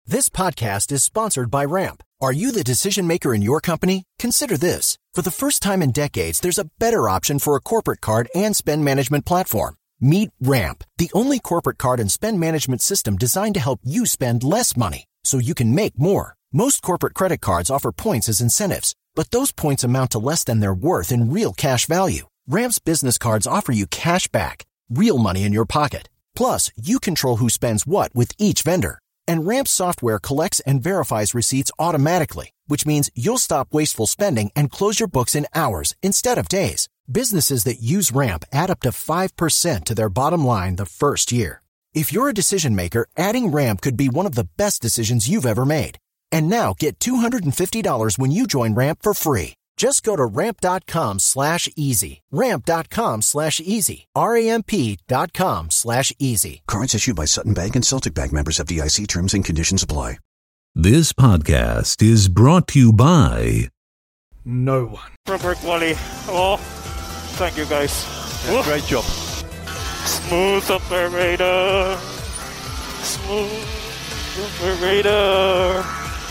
This podcast is sponsored by Ramp. Are you the decision maker in your company? Consider this. For the first time in decades, there's a better option for a corporate card and spend management platform. Meet Ramp, the only corporate card and spend management system designed to help you spend less money so you can make more. Most corporate credit cards offer points as incentives, but those points amount to less than their worth in real cash value. Ramp's business cards offer you cash back, real money in your pocket. Plus, you control who spends what with each vendor. And Ramp's software collects and verifies receipts automatically, which means you'll stop wasteful spending and close your books in hours instead of days. Businesses that use Ramp add up to 5% to their bottom line the first year. If you're a decision maker, adding Ramp could be one of the best decisions you've ever made. And now get $250 when you join Ramp for free. Just go to ramp.com/easy. Ramp.com/easy. RAMP.com/easy. Cards issued by Sutton Bank and Celtic Bank, members FDIC. Terms and conditions apply. This podcast is brought to you by no one. Proper quality. Oh, thank you guys. Yeah, great job. Smooth operator. Smooth operator.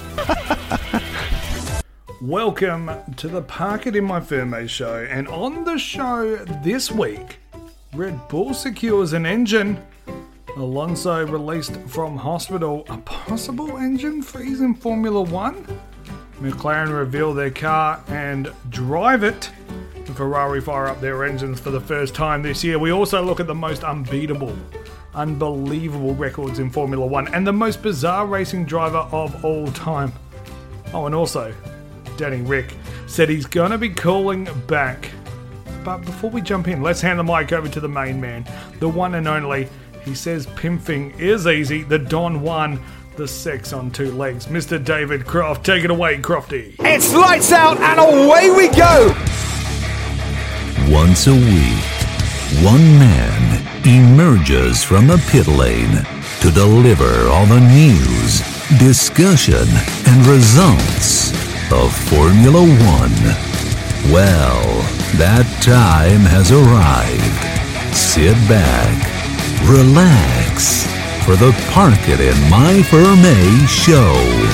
Welcome to the Park It In My Ferme show, and on the show this week, Red Bull secures an engine, Alonso released from hospital, a possible engine freeze in Formula 1, McLaren reveal their car and drive it, and Ferrari fire up their engines for the first time this year. We also look at the most unbelievable records in Formula 1 and the most bizarre racing driver of all time. Oh, and also, Danny Rick said he's going to be calling back. But before we jump in, let's hand the mic over to the main man, the one and only. He says pimping is easy, the Don Juan, the sex on two legs. Mr. David Croft, take it away, Crofty. It's lights out and away we go! Once a week, one man emerges from the pit lane to deliver all the news, discussion, and results of Formula 1. Well, that time has arrived. Sit back, relax, for the Park It In My Ferme show.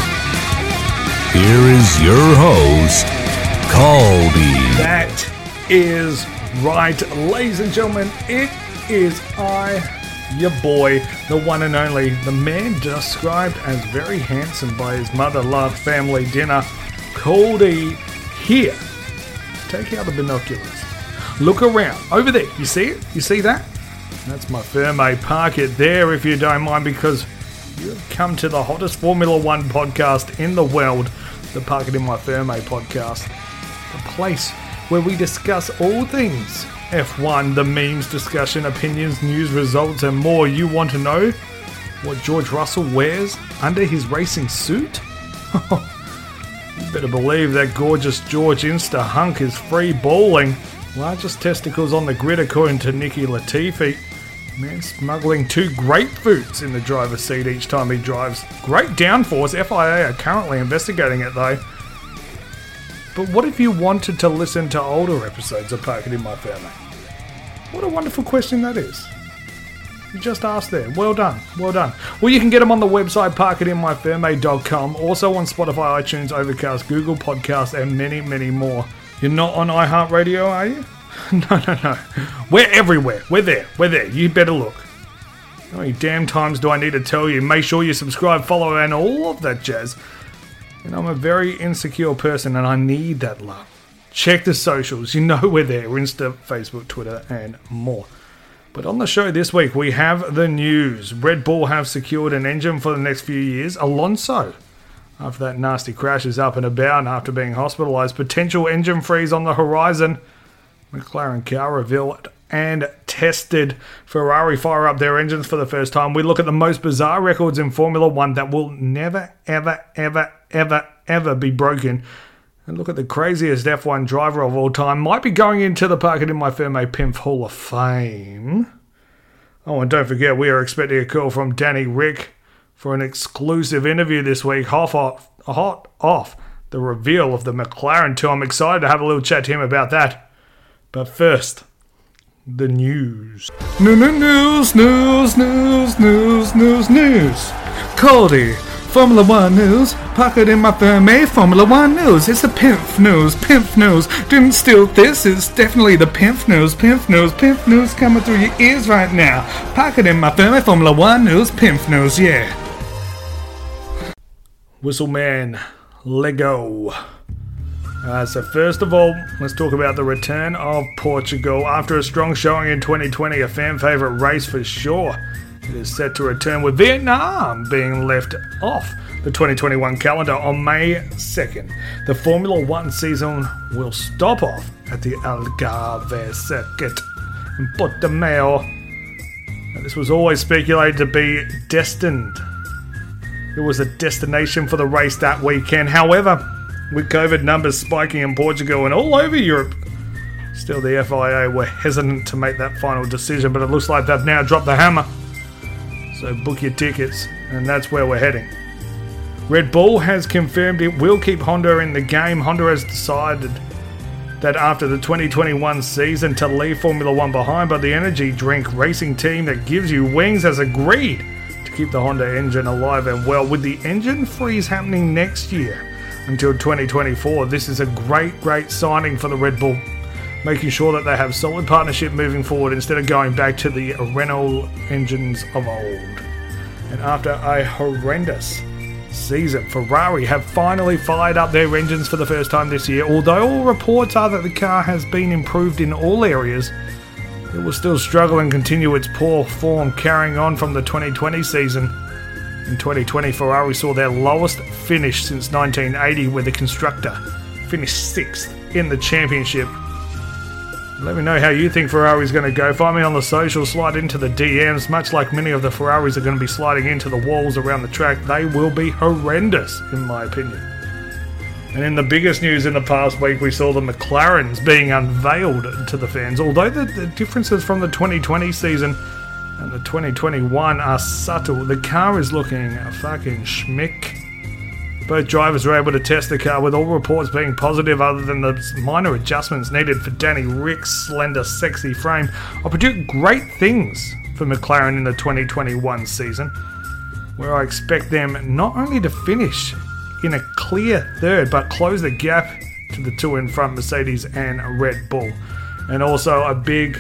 Here is your host, Caldy. That is right, ladies and gentlemen, it is I, your boy, the one and only, the man described as very handsome by his mother-loved family dinner, Caldy, here. Take out the binoculars. Look around. Over there. You see it? You see that? That's my Ferme. Park it there if you don't mind, because you've come to the hottest Formula 1 podcast in the world, the Park It In My Ferme podcast. The place where we discuss all things F1, the memes, discussion, opinions, news, results, and more. You want to know what George Russell wears under his racing suit? You better believe that gorgeous George Insta hunk is free balling. Largest testicles on the grid according to Nicky Latifi. Man smuggling 2 grapefruits in the driver's seat each time he drives. Great downforce. FIA are currently investigating it though. But what if you wanted to listen to older episodes of Park It In My Ferme? What a wonderful question that is. You just asked there. Well done. Well done. Well, you can get them on the website, parkitinmyferme.com. Also on Spotify, iTunes, Overcast, Google Podcasts, and many, many more. You're not on iHeartRadio, are you? No. We're everywhere. We're there. You better look. How many damn times do I need to tell you? Make sure you subscribe, follow, and all of that jazz. And I'm a very insecure person, and I need that love. Check the socials. You know we're there. Insta, Facebook, Twitter, and more. But on the show this week, we have the news. Red Bull have secured an engine for the next few years. Alonso, after that nasty crash, is up and about and after being hospitalised. Potential engine freeze on the horizon. McLaren car revealed and tested. Ferrari fire up their engines for the first time. We look at the most bizarre records in Formula 1 that will never, ever be broken. And look at the craziest F1 driver of all time. Might be going into the Park It In My Ferme Pimp Hall of Fame. Oh, and don't forget, we are expecting a call from Danny Rick for an exclusive interview this week. Hot off the reveal of the McLaren tour. I'm excited to have a little chat to him about that. But first, the news. News. Caldy, Formula One news, pocket in my Fermi. Formula One news, it's the Pimp news, Pimp news. Didn't steal this, it's definitely the Pimp news, Pimp news, Pimp news coming through your ears right now. Pocket in my Fermi, Formula One news, Pimp news, yeah. Whistleman, Lego. So first of all, let's talk about the return of Portugal. After a strong showing in 2020, a fan favourite race for sure. It is set to return with Vietnam being left off the 2021 calendar on May 2nd. The Formula One season will stop off at the Algarve circuit in Portimao. This was always speculated to be destined. It was a destination for the race that weekend. However, with COVID numbers spiking in Portugal and all over Europe, still the FIA were hesitant to make that final decision, but it looks like they've now dropped the hammer. So book your tickets, and that's where we're heading. Red Bull has confirmed it will keep Honda in the game. Honda has decided that after the 2021 season to leave Formula One behind, but the energy drink racing team that gives you wings has agreed to keep the Honda engine alive and well. With the engine freeze happening next year until 2024, this is a great signing for the Red Bull, making sure that they have solid partnership moving forward instead of going back to the Renault engines of old. And after a horrendous season, Ferrari have finally fired up their engines for the first time this year. Although all reports are that the car has been improved in all areas, it will still struggle and continue its poor form carrying on from the 2020 season. In 2020, Ferrari saw their lowest finish since 1980, where the constructor finished 6th in the championship. Let me know how you think Ferrari's going to go. Find me on the social, slide into the DMs. Much like many of the Ferraris are going to be sliding into the walls around the track, they will be horrendous, in my opinion. And in the biggest news in the past week, we saw the McLarens being unveiled to the fans. Although the differences from the 2020 season and the 2021 are subtle, the car is looking a fucking schmick. Both drivers were able to test the car, with all reports being positive other than the minor adjustments needed for Danny Rick's slender, sexy frame. I'll predict great things for McLaren in the 2021 season, where I expect them not only to finish in a clear third, but close the gap to the two in front, Mercedes and Red Bull. And also a big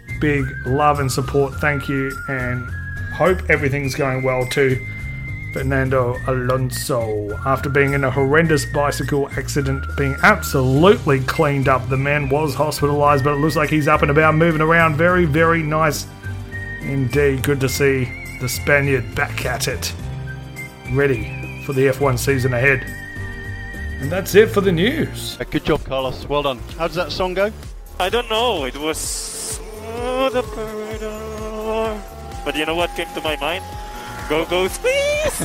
love and support thank you, and hope everything's going well too, Fernando Alonso. After being in a horrendous bicycle accident, being absolutely cleaned up, the man was hospitalised, but it looks like he's up and about, moving around. Very nice indeed. Good to see the Spaniard back at it, ready for the F1 season ahead. And that's it for the news. Good job, Carlos. Well done. How does that song go? I don't know. It was the operator. But you know what came to my mind? Go, squeeze!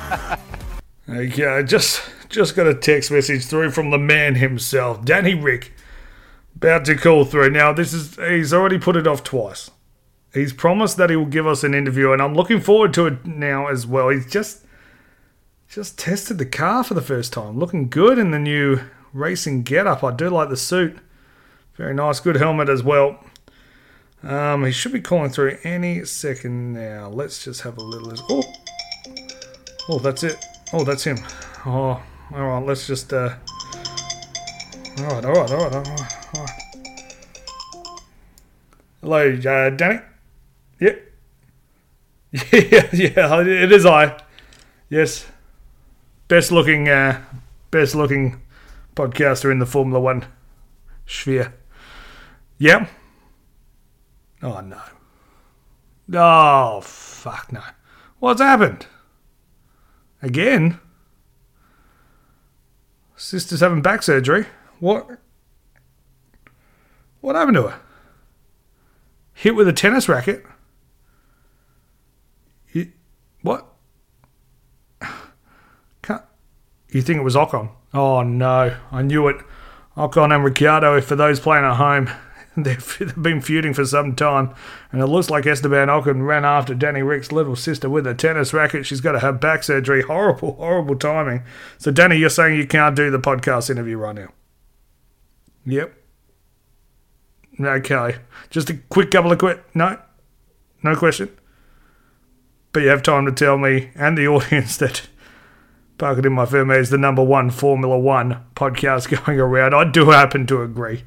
Okay, just got a text message through from the man himself, Danny Rick, about to call through. Now, he's already put it off twice. He's promised that he will give us an interview, and I'm looking forward to it now as well. He's just tested the car for the first time. Looking good in the new racing getup. I do like the suit. Very nice, good helmet as well. He should be calling through any second now. Let's just have a little... Oh, that's it. Oh, that's him. Oh, alright, let's just... Alright. Hello, Danny? Yep. Yeah, it is I. Yes. Best looking podcaster in the Formula One sphere. Yep. Oh, no. Oh, fuck no. What's happened? Again? Sister's having back surgery. What happened to her? Hit with a tennis racket? What? You think it was Ocon? Oh, no. I knew it. Ocon and Ricciardo, for those playing at home, they've been feuding for some time, and it looks like Esteban Ocon ran after Danny Rick's little sister with a tennis racket. She's got to have back surgery. Horrible timing. So, Danny, you're saying you can't do the podcast interview right now? Yep. Okay. Just a quick couple of No question? But you have time to tell me and the audience that Park It In My Firme is the number one Formula One podcast going around. I do happen to agree.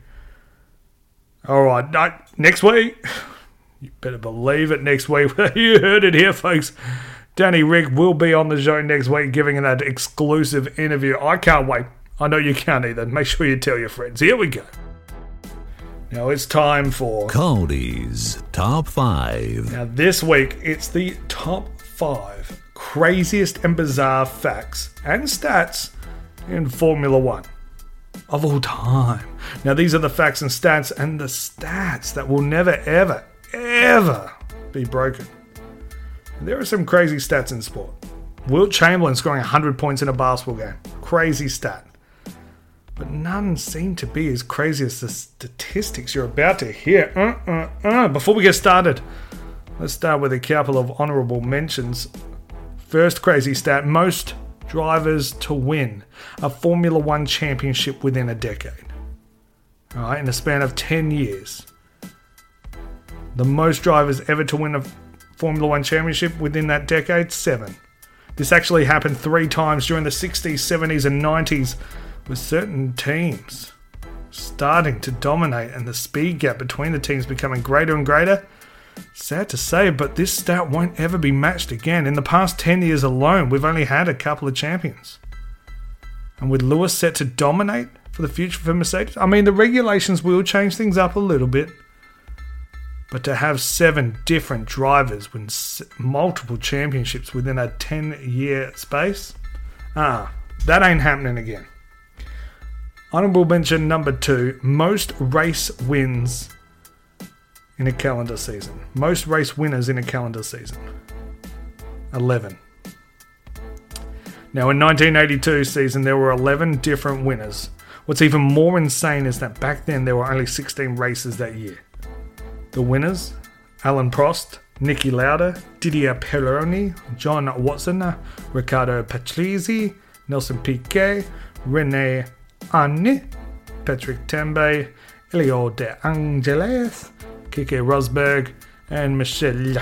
All right, next week, you better believe it, next week. You heard it here, folks. Danny Rick will be on the show next week giving that exclusive interview. I can't wait. I know you can't either. Make sure you tell your friends. Here we go. Now it's time for Cody's Top 5. Now this week, it's the top 5 craziest and bizarre facts and stats in Formula One of all time. Now these are the facts and the stats that will never, ever, ever be broken. There are some crazy stats in sport. Wilt Chamberlain scoring 100 points in a basketball game. Crazy stat. But none seem to be as crazy as the statistics you're about to hear. Before we get started, let's start with a couple of honourable mentions. First crazy stat, most drivers to win a Formula One championship within a decade. All right, in a span of 10 years. The most drivers ever to win a Formula One championship within that decade, 7. This actually happened 3 times during the 60s, 70s and 90s, with certain teams starting to dominate and the speed gap between the teams becoming greater and greater. Sad to say, but this stat won't ever be matched again. In the past 10 years alone, we've only had a couple of champions. And with Lewis set to dominate for the future for Mercedes, I mean, the regulations will change things up a little bit. But to have 7 different drivers win multiple championships within a 10-year space, that ain't happening again. Honourable mention number 2, most race wins in a calendar season. Most race winners in a calendar season. 11. Now in 1982 season there were 11 different winners. What's even more insane is that back then there were only 16 races that year. The winners, Alan Prost, Niki Lauda, Didier Pironi, John Watson, Riccardo Patrese, Nelson Piquet, René Arnoux, Patrick Tambay, Elio De Angelis, Keke Rosberg, and Michele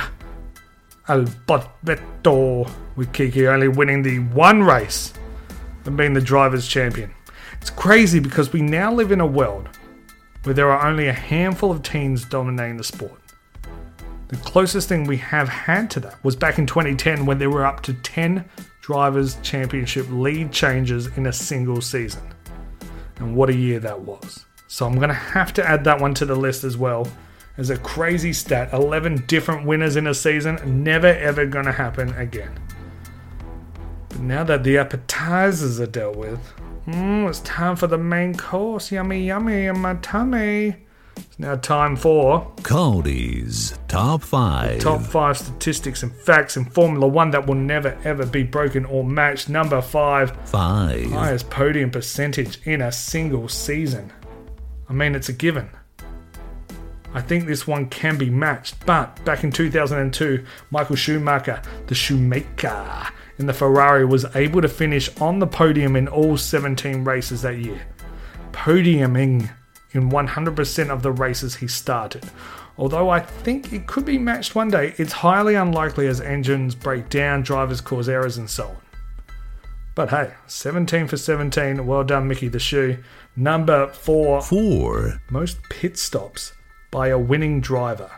Alboreto, with Keke only winning the one race and being the driver's champion. It's crazy because we now live in a world where there are only a handful of teams dominating the sport. The closest thing we have had to that was back in 2010 when there were up to 10 drivers' championship lead changes in a single season. And what a year that was. So I'm going to have to add that one to the list as well as a crazy stat. 11 different winners in a season, never ever going to happen again. But now that the appetizers are dealt with, it's time for the main course. Yummy, yummy in my tummy. It's now time for Cody's Top 5. Top 5 statistics and facts in Formula One that will never ever be broken or matched. Number 5. Highest podium percentage in a single season. I mean, it's a given. I think this one can be matched, but back in 2002, Michael Schumacher, the Shoemaker in the Ferrari, was able to finish on the podium in all 17 races that year. Podiuming in 100% of the races he started. Although I think it could be matched one day, it's highly unlikely as engines break down, drivers cause errors and so on. But hey, 17 for 17, well done Mickey the Shoe. Number 4. Most pit stops by a winning driver.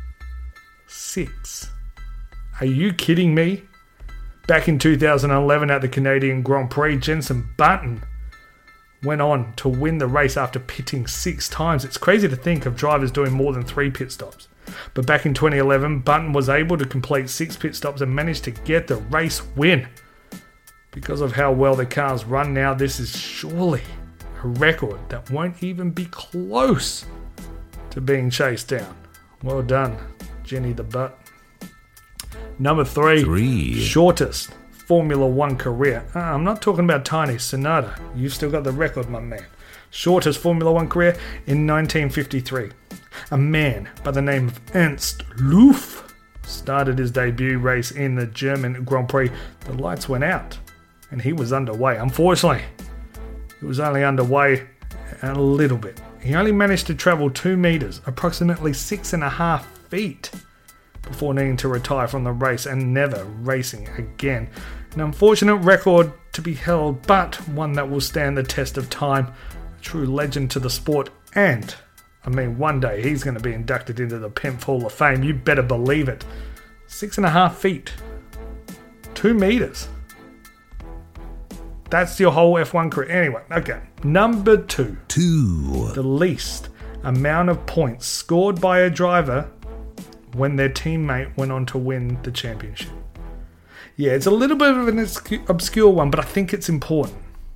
6. Are you kidding me? Back in 2011 at the Canadian Grand Prix, Jenson Button went on to win the race after pitting 6 times. It's crazy to think of drivers doing more than 3 pit stops. But back in 2011, Button was able to complete 6 pit stops and managed to get the race win. Because of how well the cars run now, this is surely a record that won't even be close to being chased down. Well done, Jenny the Butt. Number 3. Shortest Formula One career. I'm not talking about Tiny Tsunoda. You've still got the record, my man. Shortest Formula One career in 1953. A man by the name of Ernst Loof started his debut race in the German Grand Prix. The lights went out and he was underway. Unfortunately, he was only underway a little bit. He only managed to travel 2 meters, approximately 6.5 feet, before needing to retire from the race and never racing again. An unfortunate record to be held, but one that will stand the test of time. A true legend to the sport, and I mean, one day he's going to be inducted into the Penf Hall of Fame. You better believe it. 6.5 feet. 2 meters. That's your whole F1 career. Anyway, okay. Number 2. The least amount of points scored by a driver when their teammate went on to win the championship. Yeah, it's a little bit of an obscure one, but I think it's important.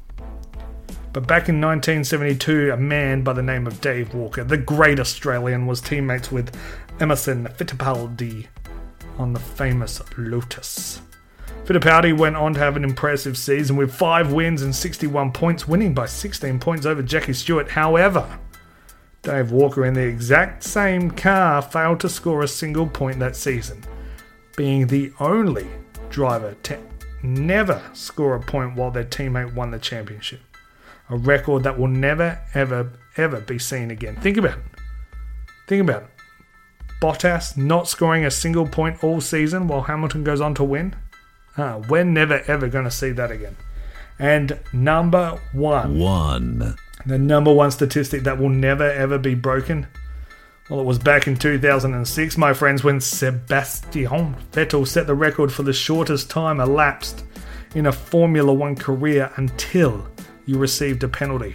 But back in 1972, a man by the name of Dave Walker, the great Australian, was teammates with Emerson Fittipaldi on the famous Lotus. Fittipaldi went on to have an impressive season with 5 wins and 61 points, winning by 16 points over Jackie Stewart. However, Dave Walker in the exact same car failed to score a single point that season, being the only driver to never score a point while their teammate won the championship. A record that will never, ever be seen again. Think about it. Bottas not scoring a single point all season while Hamilton goes on to win. We're never, ever going to see that again. And number 1. The number 1 statistic that will never, ever be broken. Well, it was back in 2006, my friends, when Sebastian Vettel set the record for the shortest time elapsed in a Formula 1 career until you received a penalty.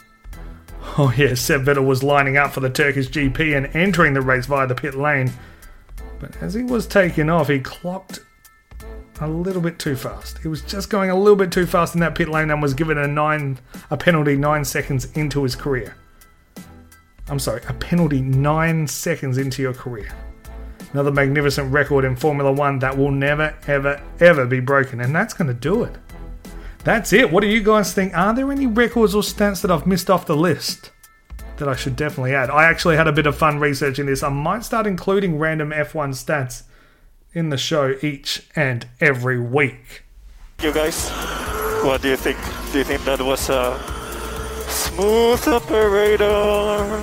Oh yeah, Seb Vettel was lining up for the Turkish GP and entering the race via the pit lane. But as he was taking off, he clocked a little bit too fast. He was just going a little bit too fast in that pit lane and was given a penalty 9 seconds into his career. I'm sorry, a penalty 9 seconds into your career. Another magnificent record in Formula 1 that will never, ever, ever be broken. And that's going to do it. That's it. What do you guys think? Are there any records or stats that I've missed off the list that I should definitely add? I actually had a bit of fun researching this. I might start including random F1 stats in the show each and every week. You guys, what do you think? Do you think that was a smooth operator?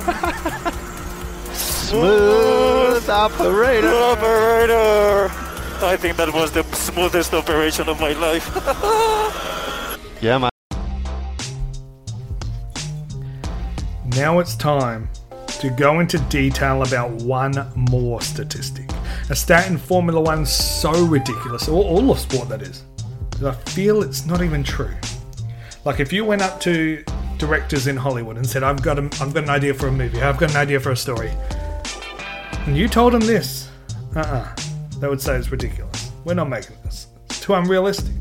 Smooth operator. I think that was the smoothest operation of my life. Yeah, man. Now it's time to go into detail about one more statistic. A stat in Formula 1 so ridiculous, or all of sport that is, that I feel it's not even true. Like if you went up to directors in Hollywood and said, I've got an idea for a movie, I've got an idea for a story, and you told them this, they would say it's ridiculous. We're not making this. It's too unrealistic.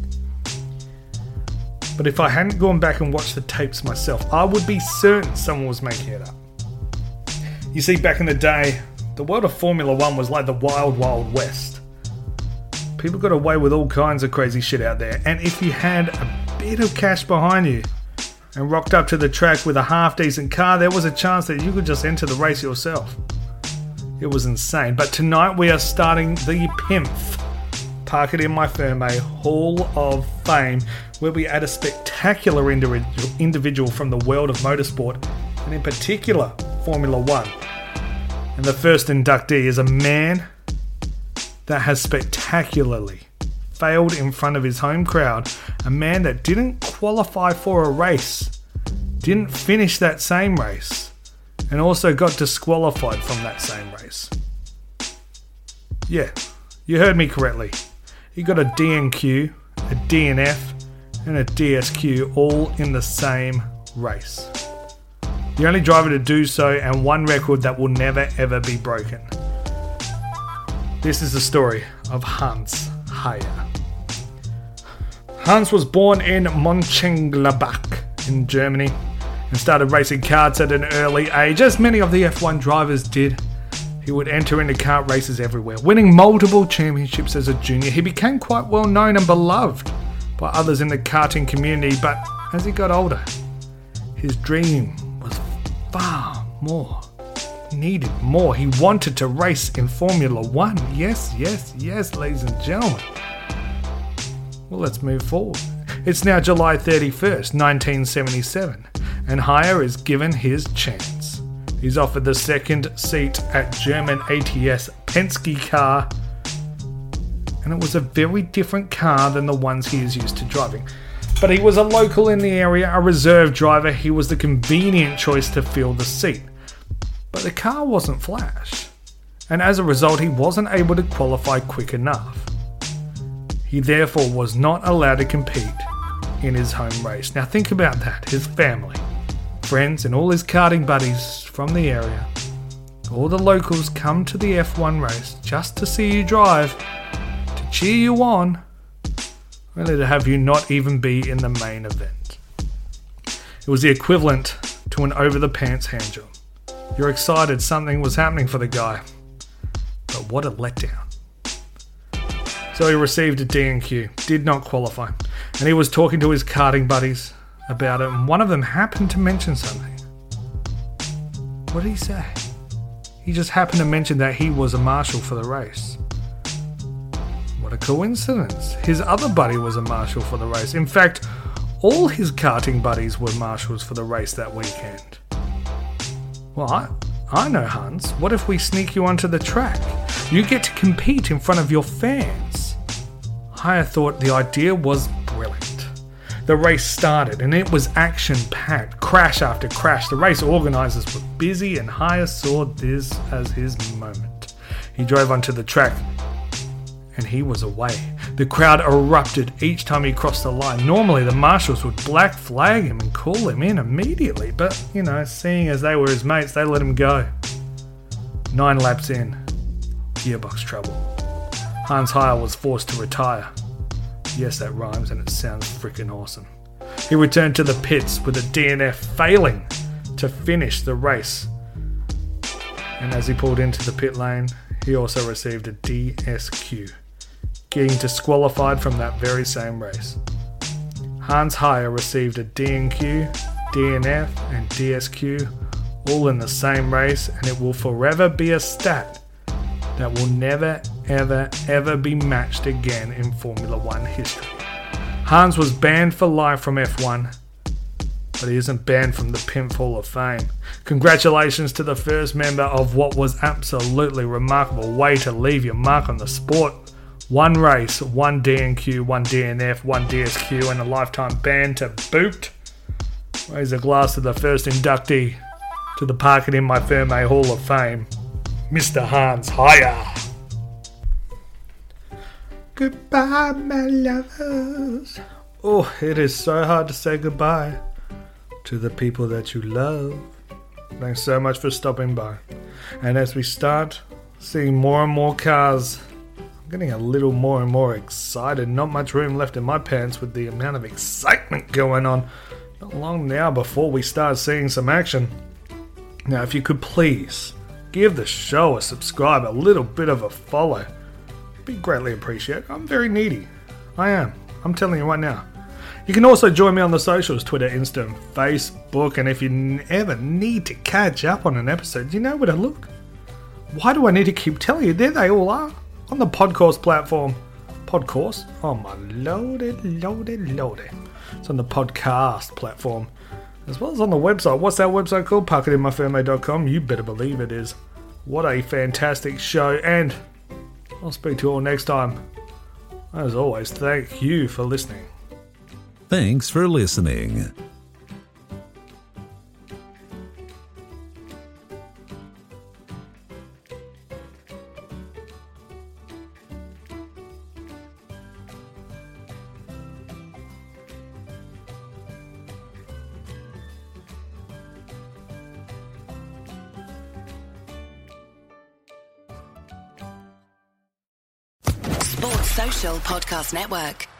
But if I hadn't gone back and watched the tapes myself, I would be certain someone was making it up. You see, back in the day, the world of Formula 1 was like the wild, wild west. People got away with all kinds of crazy shit out there, and if you had a bit of cash behind you and rocked up to the track with a half-decent car, there was a chance that you could just enter the race yourself. It was insane. But tonight we are starting the PIMF, Park It In My Ferme Hall of Fame, where we add a spectacular individual from the world of motorsport, and in particular, Formula 1. And the first inductee is a man that has spectacularly failed in front of his home crowd, a man that didn't qualify for a race, didn't finish that same race, and also got disqualified from that same race. Yeah, you heard me correctly. He got a DNQ, a DNF, and a DSQ all in the same race. The only driver to do so, and one record that will never ever be broken. This is the story of Hans Heyer. Hans was born in Mönchengladbach in Germany and started racing karts at an early age, as many of the F1 drivers did. He would enter into kart races everywhere, winning multiple championships as a junior. He became quite well known and beloved by others in the karting community, but as he got older, his dream was far more. He needed more. He wanted to race in Formula 1. Yes, ladies and gentlemen. Well, let's move forward. It's now July 31st, 1977, and Heyer is given his chance. He's offered the second seat at German ATS Penske car, and it was a very different car than the ones he is used to driving. But he was a local in the area, a reserve driver. He was the convenient choice to fill the seat. But the car wasn't Flash, and as a result he wasn't able to qualify quick enough. He therefore was not allowed to compete in his home race. Now think about that. His family, friends and all his karting buddies from the area, all the locals come to the F1 race just to see you drive, to cheer you on, only to have you not even be in the main event. It was the equivalent to an over-the-pants handjob. You're excited something was happening for the guy, but what a letdown. So he received a D&Q, did not qualify, and he was talking to his karting buddies about it, and one of them happened to mention something. What did he say? He just happened to mention that he was a marshal for the race. What a coincidence. His other buddy was a marshal for the race. In fact, all his karting buddies were marshals for the race that weekend. Well, I know, Hans. What if we sneak you onto the track? You get to compete in front of your fans. I thought the idea was brilliant. The race started and it was action-packed, crash after crash. The race organisers were busy and Haya saw this as his moment. He drove onto the track and he was away. The crowd erupted each time he crossed the line. Normally the marshals would black flag him and call him in immediately, but, seeing as they were his mates, they let him go. 9 laps in, gearbox trouble. Hans Haya was forced to retire. Yes, that rhymes and it sounds freaking awesome. He returned to the pits with a DNF, failing to finish the race. And as he pulled into the pit lane, he also received a DSQ, getting disqualified from that very same race. Hans Haya received a D&Q, DNF and DSQ all in the same race, and it will forever be a stat that will never, ever, ever be matched again in Formula 1 history. Hans was banned for life from F1, but he isn't banned from the Pimp Hall of Fame. Congratulations to the first member of what was absolutely remarkable way to leave your mark on the sport. 1 race, 1 D&Q, 1 DNF, 1 DSQ, and a lifetime ban to boot. Raise a glass to the first inductee to the Parking in My Ferme Hall of Fame, Mr. Hans Haya. Goodbye, my lovers. Oh, it is so hard to say goodbye to the people that you love. Thanks so much for stopping by. And as we start seeing more and more cars, I'm getting a little more and more excited. Not much room left in my pants with the amount of excitement going on. Not long now before we start seeing some action. Now, if you could please give the show a subscribe, a little bit of a follow, it'd be greatly appreciated. I'm very needy. I am. I'm telling you right now. You can also join me on the socials, Twitter, Insta, and Facebook. And if you ever need to catch up on an episode, you know where to look. Why do I need to keep telling you? There they all are. On the podcast platform. Podcast? Oh my lordy. It's on the podcast platform. As well as on the website. What's that website called? ParkItInMyFerme.com. You better believe it is. What a fantastic show. And I'll speak to you all next time. As always, thank you for listening. Thanks for listening. Sports Social Podcast Network.